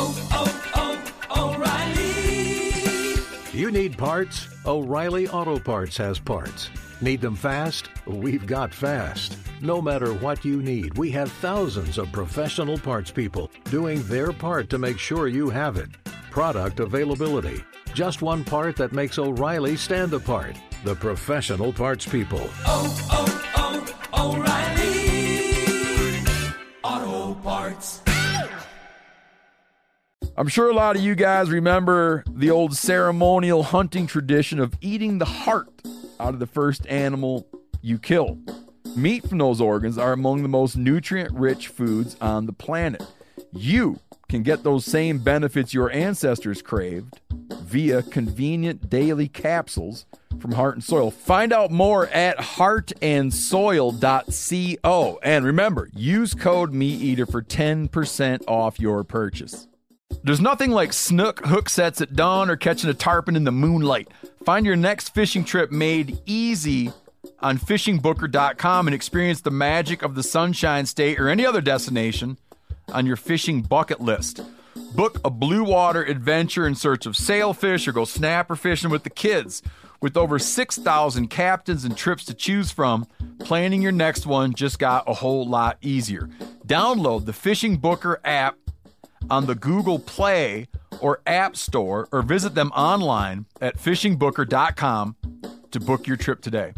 O'Reilly. You need parts? O'Reilly Auto Parts has parts. Need them fast? We've got fast. No matter what you need, we have thousands of professional parts people doing their part to make sure you have it. Product availability. Just one part that makes O'Reilly stand apart. The professional parts people. O'Reilly Auto Parts. I'm sure a lot of you guys remember the old ceremonial hunting tradition of eating the heart out of the first animal you kill. Meat from those organs are among the most nutrient-rich foods on the planet. You can get those same benefits your ancestors craved via convenient daily capsules from Heart and Soil. Find out more at heartandsoil.co. And remember, use code MeatEater for 10% off your purchase. There's nothing like snook hook sets at dawn or catching a tarpon in the moonlight. Find your next fishing trip made easy on fishingbooker.com and experience the magic of the Sunshine State or any other destination on your fishing bucket list. Book a blue water adventure in search of sailfish or go snapper fishing with the kids. With over 6,000 captains and trips to choose from, planning your next one just got a whole lot easier. Download the Fishing Booker app on the Google Play or App Store, or visit them online at fishingbooker.com to book your trip today.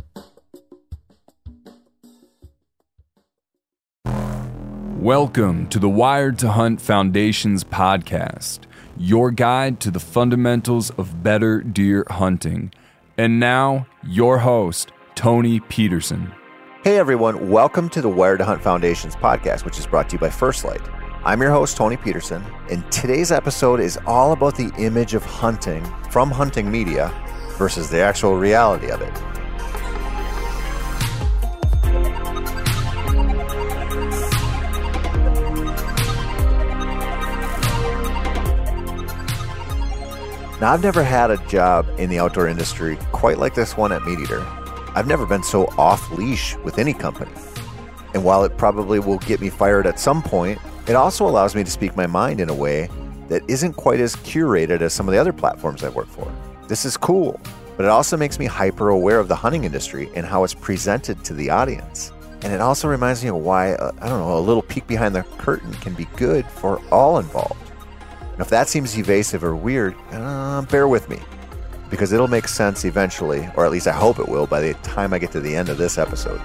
Welcome to the Wired to Hunt Foundation's podcast, your guide to the fundamentals of better deer hunting. And now, your host, Tony Peterson. Hey everyone, welcome to the Wired to Hunt Foundation's podcast, which is brought to you by First Light. I'm your host, Tony Peterson, and today's episode is all about the image of hunting from hunting media versus the actual reality of it. Now, I've never had a job in the outdoor industry quite like this one at MeatEater. I've never been so off-leash with any company. And while it probably will get me fired at some point, it also allows me to speak my mind in a way that isn't quite as curated as some of the other platforms I work for. This is cool, but it also makes me hyper aware of the hunting industry and how it's presented to the audience. And it also reminds me of why, a little peek behind the curtain can be good for all involved. And if that seems evasive or weird, bear with me, because it'll make sense eventually, or at least I hope it will by the time I get to the end of this episode.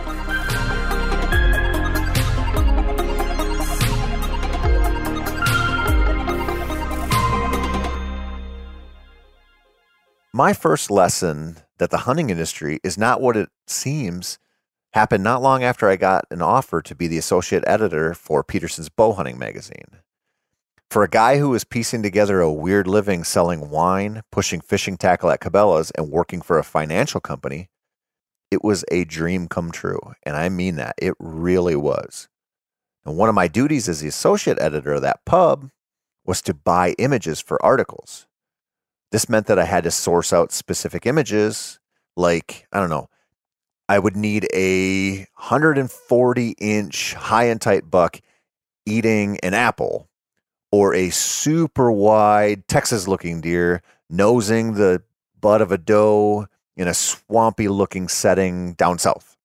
My first lesson that the hunting industry is not what it seems happened not long after I got an offer to be the associate editor for Peterson's Bow Hunting magazine. For a guy who was piecing together a weird living selling wine, pushing fishing tackle at Cabela's, and working for a financial company, it was a dream come true. And I mean that. It really was. And one of my duties as the associate editor of that pub was to buy images for articles. This meant that I had to source out specific images, like, I would need a 140-inch high and tight buck eating an apple, or a super wide Texas-looking deer nosing the butt of a doe in a swampy-looking setting down south.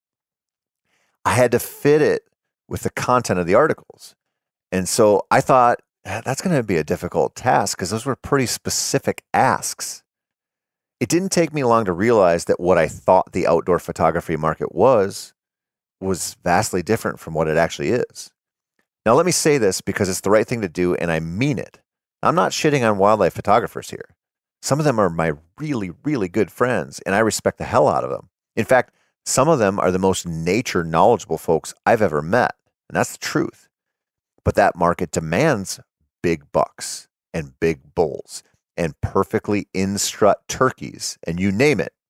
I had to fit it with the content of the articles. And so I thought, that's going to be a difficult task because those were pretty specific asks. It didn't take me long to realize that what I thought the outdoor photography market was vastly different from what it actually is. Now, let me say this because it's the right thing to do, and I mean it. I'm not shitting on wildlife photographers here. Some of them are my really, really good friends, and I respect the hell out of them. In fact, some of them are the most nature knowledgeable folks I've ever met, and that's the truth. But that market demands big bucks and big bulls and perfectly in-strut turkeys, and you name it.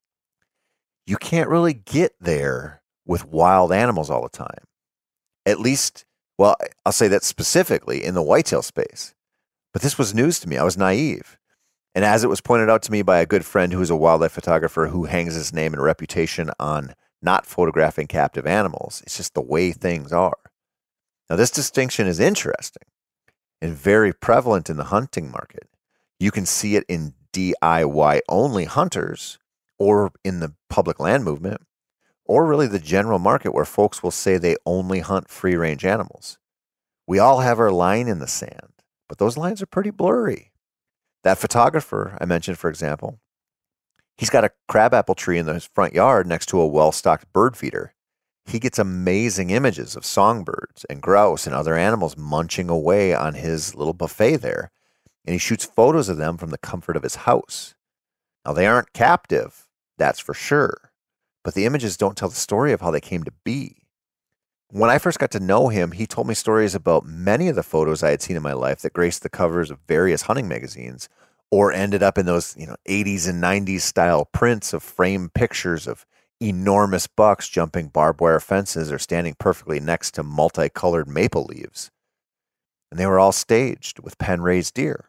You can't really get there with wild animals all the time. At least, well, I'll say that specifically in the whitetail space. But this was news to me. I was naive. And as it was pointed out to me by a good friend who is a wildlife photographer who hangs his name and reputation on not photographing captive animals, it's just the way things are. Now, this distinction is interesting. and very prevalent in the hunting market. You can see it in DIY only hunters or in the public land movement, or really the general market where folks will say they only hunt free range animals. We all have our line in the sand, but those lines are pretty blurry. That photographer I mentioned, for example, he's got a crabapple tree in his front yard next to a well-stocked bird feeder. He gets amazing images of songbirds and grouse and other animals munching away on his little buffet there, and he shoots photos of them from the comfort of his house. Now, they aren't captive, that's for sure, but the images don't tell the story of how they came to be. When I first got to know him, he told me stories about many of the photos I had seen in my life that graced the covers of various hunting magazines or ended up in those 80s and 90s style prints of framed pictures of enormous bucks jumping barbed wire fences or standing perfectly next to multicolored maple leaves. And they were all staged with pen-raised deer.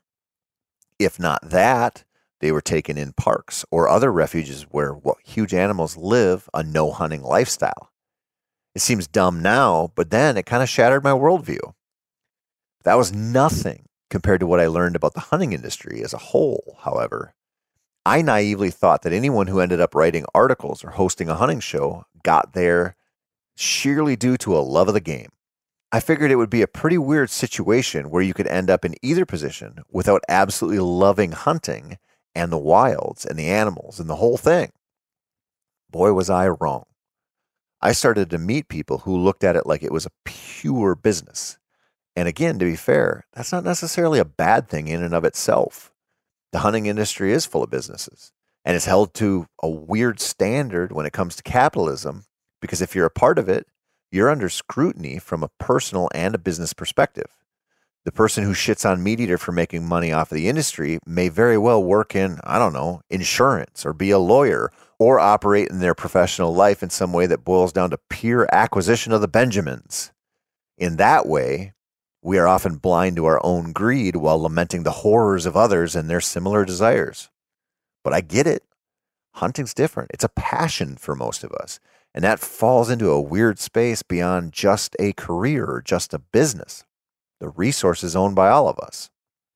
If not that, they were taken in parks or other refuges where huge animals live a no-hunting lifestyle. It seems dumb now, but then it kind of shattered my worldview. That was nothing compared to what I learned about the hunting industry as a whole, however. I naively thought that anyone who ended up writing articles or hosting a hunting show got there sheerly due to a love of the game. I figured it would be a pretty weird situation where you could end up in either position without absolutely loving hunting and the wilds and the animals and the whole thing. Boy, was I wrong. I started to meet people who looked at it like it was a pure business. And again, to be fair, that's not necessarily a bad thing in and of itself. The hunting industry is full of businesses and is held to a weird standard when it comes to capitalism, because if you're a part of it, you're under scrutiny from a personal and a business perspective. The person who shits on MeatEater for making money off of the industry may very well work in, insurance or be a lawyer or operate in their professional life in some way that boils down to pure acquisition of the Benjamins. In that way, we are often blind to our own greed while lamenting the horrors of others and their similar desires. But I get it. Hunting's different. It's a passion for most of us. And that falls into a weird space beyond just a career or just a business. The resource is owned by all of us.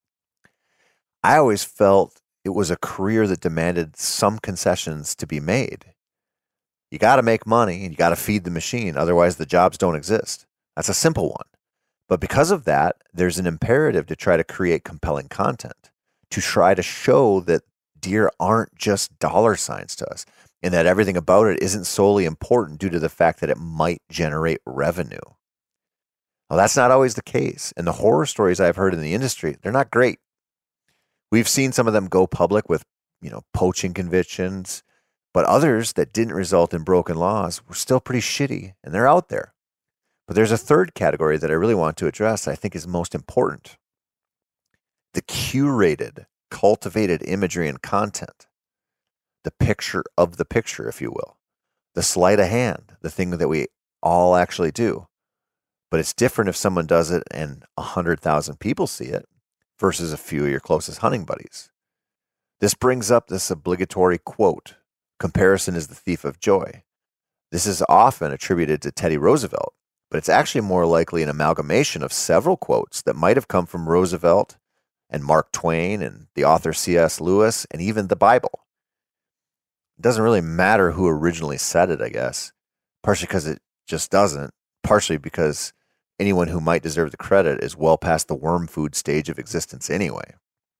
I always felt it was a career that demanded some concessions to be made. You got to make money and you got to feed the machine. Otherwise, the jobs don't exist. That's a simple one. But because of that, there's an imperative to try to create compelling content, to try to show that deer aren't just dollar signs to us, and that everything about it isn't solely important due to the fact that it might generate revenue. Well, that's not always the case, and the horror stories I've heard in the industry, they're not great. We've seen some of them go public with, poaching convictions, but others that didn't result in broken laws were still pretty shitty, and they're out there. But there's a third category that I really want to address that I think is most important. The curated, cultivated imagery and content. The picture of the picture, if you will. The sleight of hand, the thing that we all actually do. But it's different if someone does it and 100,000 people see it versus a few of your closest hunting buddies. This brings up this obligatory quote, "Comparison is the thief of joy." This is often attributed to Teddy Roosevelt, but it's actually more likely an amalgamation of several quotes that might have come from Roosevelt and Mark Twain and the author C.S. Lewis and even the Bible. It doesn't really matter who originally said it, I guess, partially because it just doesn't, partially because anyone who might deserve the credit is well past the worm food stage of existence anyway.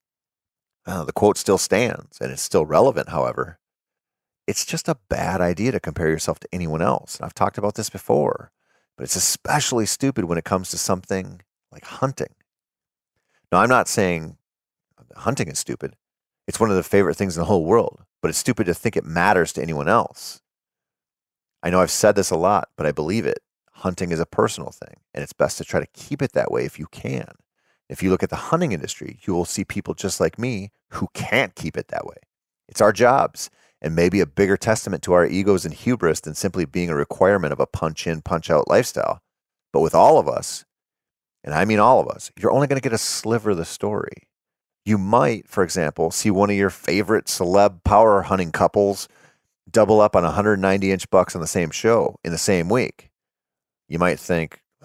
The quote still stands, and it's still relevant, however. It's just a bad idea to compare yourself to anyone else. And I've talked about this before, but it's especially stupid when it comes to something like hunting. Now, I'm not saying hunting is stupid. It's one of the favorite things in the whole world, but it's stupid to think it matters to anyone else. I know I've said this a lot, but I believe it. Hunting is a personal thing, and it's best to try to keep it that way if you can. If you look at the hunting industry, you will see people just like me who can't keep it that way. It's our jobs, and maybe a bigger testament to our egos and hubris than simply being a requirement of a punch-in, punch-out lifestyle. But with all of us, and I mean all of us, you're only going to get a sliver of the story. You might, for example, see one of your favorite celeb power hunting couples double up on 190-inch bucks on the same show in the same week. You might think,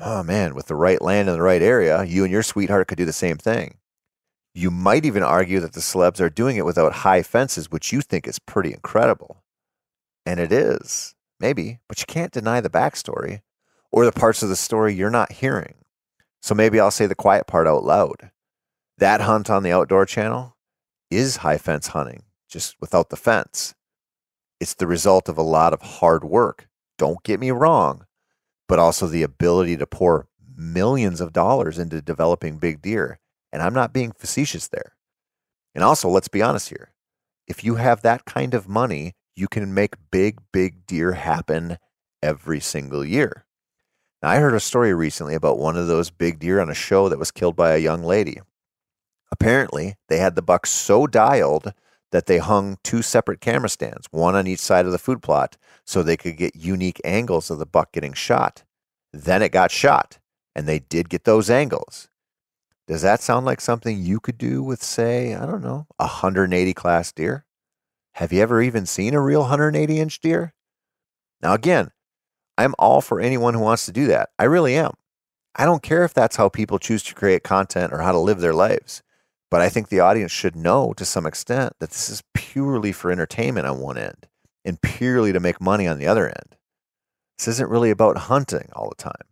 Oh man, with the right land in the right area, you and your sweetheart could do the same thing. You might even argue that the celebs are doing it without high fences, which you think is pretty incredible. And it is, maybe, but you can't deny the backstory or the parts of the story you're not hearing. So maybe I'll say the quiet part out loud. That hunt on the Outdoor Channel is high fence hunting, just without the fence. It's the result of a lot of hard work. Don't get me wrong, but also the ability to pour millions of dollars into developing big deer. And I'm not being facetious there. And also, let's be honest here. If you have that kind of money, you can make big deer happen every single year. Now, I heard a story recently about one of those big deer on a show that was killed by a young lady. Apparently, they had the buck so dialed that they hung 2 separate camera stands, one on each side of the food plot, so they could get unique angles of the buck getting shot. Then it got shot, and they did get those angles. Does that sound like something you could do with, say, I don't know, a 180 class deer? Have you ever even seen a real 180-inch deer? Now, again, I'm all for anyone who wants to do that. I really am. I don't care if that's how people choose to create content or how to live their lives. But I think the audience should know to some extent that this is purely for entertainment on one end and purely to make money on the other end. This isn't really about hunting all the time.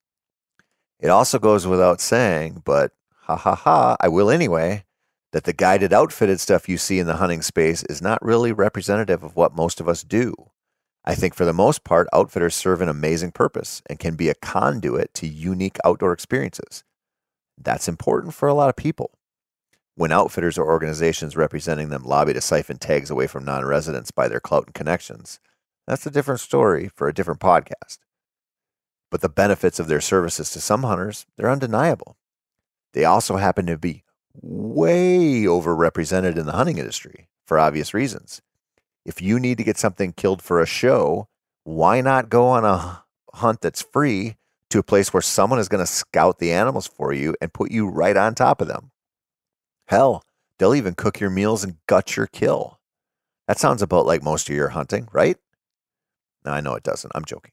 It also goes without saying, but I will anyway, that the guided outfitted stuff you see in the hunting space is not really representative of what most of us do. I think for the most part, outfitters serve an amazing purpose and can be a conduit to unique outdoor experiences. That's important for a lot of people. When outfitters or organizations representing them lobby to siphon tags away from non-residents by their clout and connections, that's a different story for a different podcast. But the benefits of their services to some hunters, they're undeniable. They also happen to be way overrepresented in the hunting industry for obvious reasons. If you need to get something killed for a show, why not go on a hunt that's free to a place where someone is going to scout the animals for you and put you right on top of them? Hell, they'll even cook your meals and gut your kill. That sounds about like most of your hunting, right? No, I know it doesn't. I'm joking.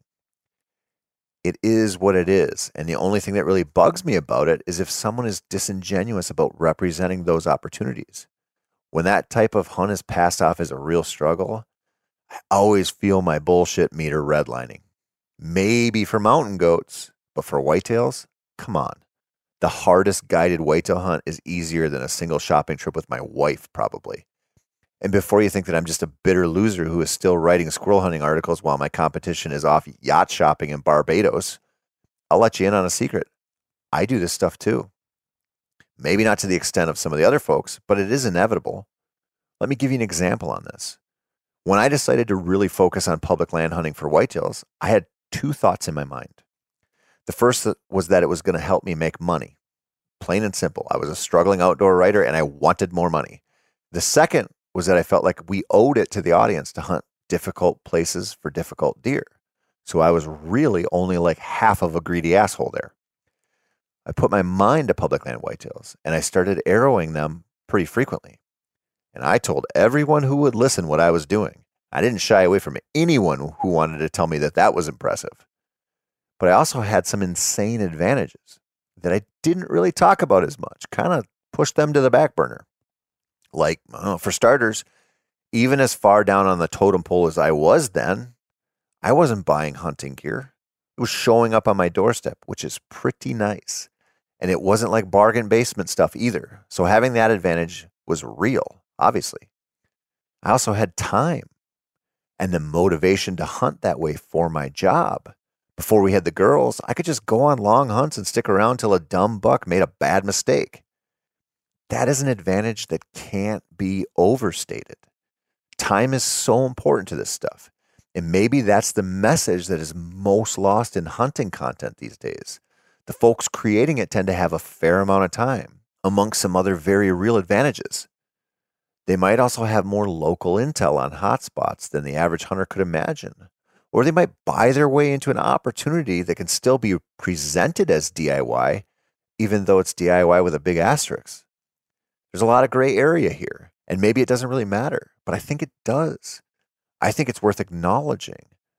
It is what it is. And the only thing that really bugs me about it is if someone is disingenuous about representing those opportunities. When that type of hunt is passed off as a real struggle, I always feel my bullshit meter redlining. Maybe for mountain goats, but for whitetails, come on. The hardest guided whitetail hunt is easier than a single shopping trip with my wife, probably. And before you think that I'm just a bitter loser who is still writing squirrel hunting articles while my competition is off yacht shopping in Barbados, I'll let you in on a secret. I do this stuff too. Maybe not to the extent of some of the other folks, but it is inevitable. Let me give you an example on this. When I decided to really focus on public land hunting for whitetails, I had 2 thoughts in my mind. The first was that it was going to help me make money. Plain and simple. I was a struggling outdoor writer and I wanted more money. The second was that I felt like we owed it to the audience to hunt difficult places for difficult deer. So I was really only like half of a greedy asshole there. I put my mind to public land whitetails and I started arrowing them pretty frequently. And I told everyone who would listen what I was doing. I didn't shy away from anyone who wanted to tell me that that was impressive. But I also had some insane advantages that I didn't really talk about as much, kind of pushed them to the back burner. Like, for starters, even as far down on the totem pole as I was then, I wasn't buying hunting gear. It was showing up on my doorstep, which is pretty nice. And it wasn't like bargain basement stuff either. So having that advantage was real, obviously. I also had time and the motivation to hunt that way for my job. Before we had the girls, I could just go on long hunts and stick around till a dumb buck made a bad mistake. That is an advantage that can't be overstated. Time is so important to this stuff. And maybe that's the message that is most lost in hunting content these days. The folks creating it tend to have a fair amount of time, amongst some other very real advantages. They might also have more local intel on hotspots than the average hunter could imagine. Or they might buy their way into an opportunity that can still be presented as DIY, even though it's DIY with a big asterisk. There's a lot of gray area here, and maybe it doesn't really matter, but I think it does. I think it's worth acknowledging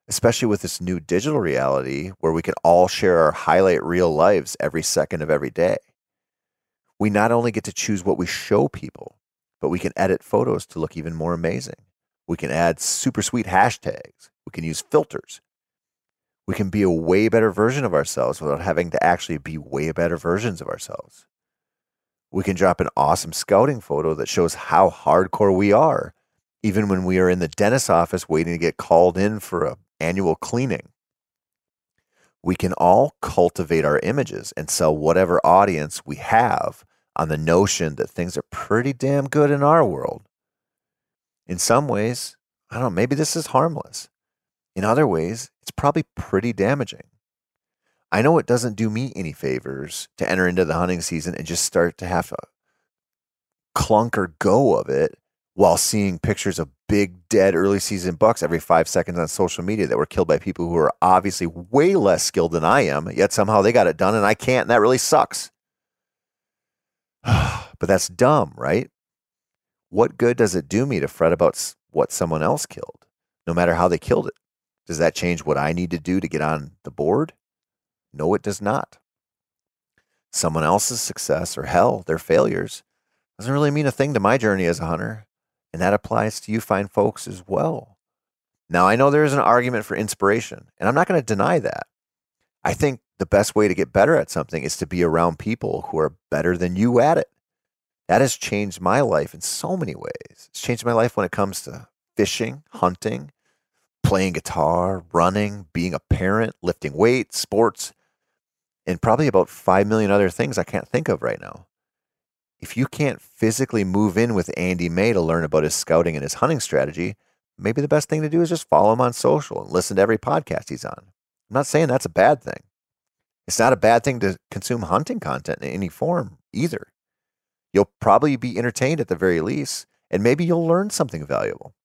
especially with this new digital reality where we can all share our highlight reel lives every second of every day. We not only get to choose what we show people, but we can edit photos to look even more amazing. We can add super sweet hashtags. We can use filters. We can be a way better version of ourselves without having to actually be way better versions of ourselves. We can drop an awesome scouting photo that shows how hardcore we are, even when we are in the dentist's office waiting to get called in for an annual cleaning. We can all cultivate our images and sell whatever audience we have on the notion that things are pretty damn good in our world. In some ways, I don't know, maybe this is harmless. In other ways, it's probably pretty damaging. I know it doesn't do me any favors to enter into the hunting season and just start to have a clunk or go of it while seeing pictures of big, dead early season bucks every 5 seconds on social media that were killed by people who are obviously way less skilled than I am, yet somehow they got it done and I can't, and that really sucks. But that's dumb, right? What good does it do me to fret about what someone else killed, no matter how they killed it? Does that change what I need to do to get on the board? No, it does not. Someone else's success, or hell, their failures, doesn't really mean a thing to my journey as a hunter. And that applies to you fine folks as well. Now, I know there is an argument for inspiration, and I'm not going to deny that. I think the best way to get better at something is to be around people who are better than you at it. That has changed my life in so many ways. It's changed my life when it comes to fishing, hunting, playing guitar, running, being a parent, lifting weights, sports, and probably about 5 million other things I can't think of right now. If you can't physically move in with Andy May to learn about his scouting and his hunting strategy, maybe the best thing to do is just follow him on social and listen to every podcast he's on. I'm not saying that's a bad thing. It's not a bad thing to consume hunting content in any form either. You'll probably be entertained at the very least, and maybe you'll learn something valuable.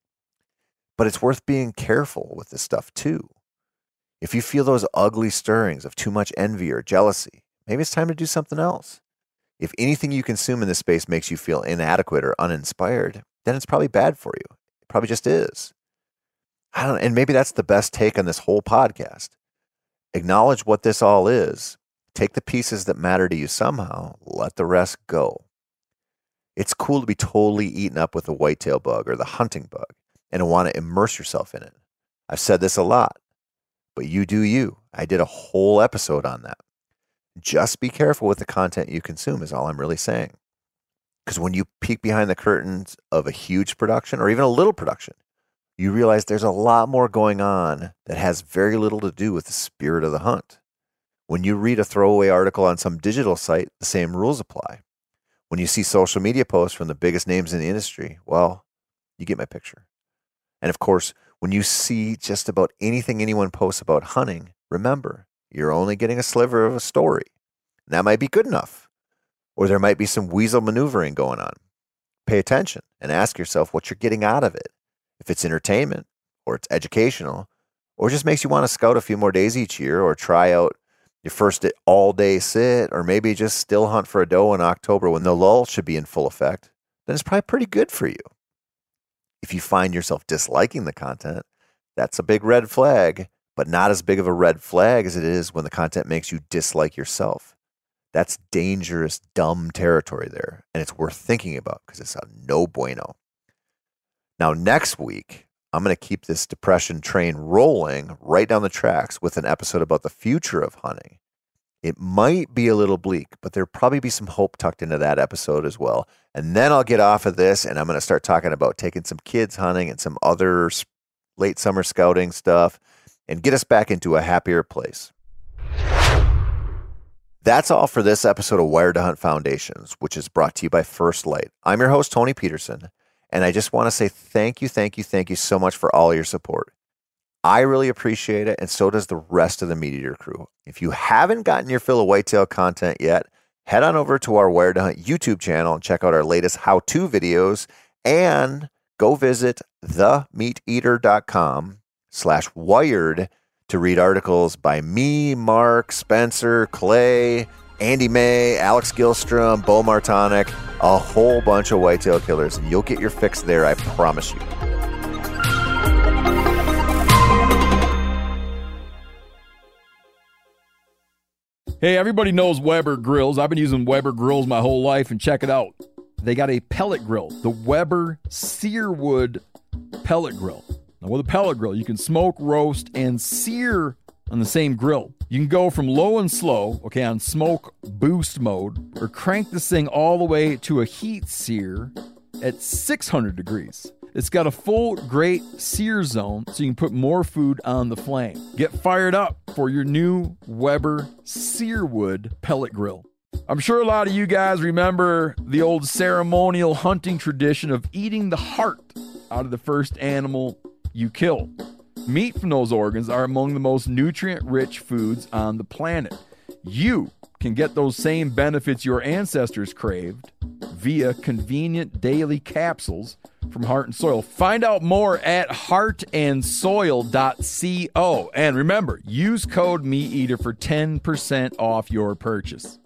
But it's worth being careful with this stuff too. If you feel those ugly stirrings of too much envy or jealousy, maybe it's time to do something else. If anything you consume in this space makes you feel inadequate or uninspired, then it's probably bad for you. It probably just is. I don't know, and maybe that's the best take on this whole podcast. Acknowledge what this all is. Take the pieces that matter to you somehow. Let the rest go. It's cool to be totally eaten up with the whitetail bug or the hunting bug and to want to immerse yourself in it. I've said this a lot, but you do you. I did a whole episode on that. Just be careful with the content you consume is all I'm really saying. Because when you peek behind the curtains of a huge production or even a little production, you realize there's a lot more going on that has very little to do with the spirit of the hunt. When you read a throwaway article on some digital site, the same rules apply. When you see social media posts from the biggest names in the industry, well, you get my picture. And of course, when you see just about anything anyone posts about hunting, remember, you're only getting a sliver of a story. And that might be good enough. Or there might be some weasel maneuvering going on. Pay attention and ask yourself what you're getting out of it. If it's entertainment, or it's educational, or just makes you want to scout a few more days each year, or try out your first all-day sit, or maybe just still hunt for a doe in October when the lull should be in full effect, then it's probably pretty good for you. If you find yourself disliking the content, that's a big red flag, but not as big of a red flag as it is when the content makes you dislike yourself. That's dangerous, dumb territory there, and it's worth thinking about because it's a no bueno. Now, next week, I'm going to keep this depression train rolling right down the tracks with an episode about the future of hunting. It might be a little bleak, but there'll probably be some hope tucked into that episode as well. And then I'll get off of this and I'm going to start talking about taking some kids hunting and some other late summer scouting stuff and get us back into a happier place. That's all for this episode of Wired to Hunt Foundations, which is brought to you by First Light. I'm your host, Tony Peterson, and I just want to say thank you so much for all your support. I really appreciate it, and so does the rest of the Meat Eater crew. If you haven't gotten your fill of whitetail content yet, head on over to our Wired to Hunt YouTube channel and check out our latest how-to videos, and go visit themeateater.com/wired to read articles by me, Mark, Spencer, Clay, Andy May, Alex Gilstrom, Bo Martonic, a whole bunch of whitetail killers, and you'll get your fix there, I promise you. Hey, everybody knows Weber grills. I've been using Weber grills my whole life, and check it out. They got a pellet grill, the Weber Searwood pellet grill. Now, with a pellet grill, you can smoke, roast, and sear on the same grill. You can go from low and slow, okay, on smoke boost mode, or crank this thing all the way to a heat sear at 600 degrees. It's got a full great sear zone, so you can put more food on the flame. Get fired up for your new Weber Searwood pellet grill. I'm sure a lot of you guys remember the old ceremonial hunting tradition of eating the heart out of the first animal you kill. Meat from those organs are among the most nutrient-rich foods on the planet. You can get those same benefits your ancestors craved via convenient daily capsules from Heart and Soil. Find out more at heartandsoil.co. And remember, use code MeatEater for 10% off your purchase.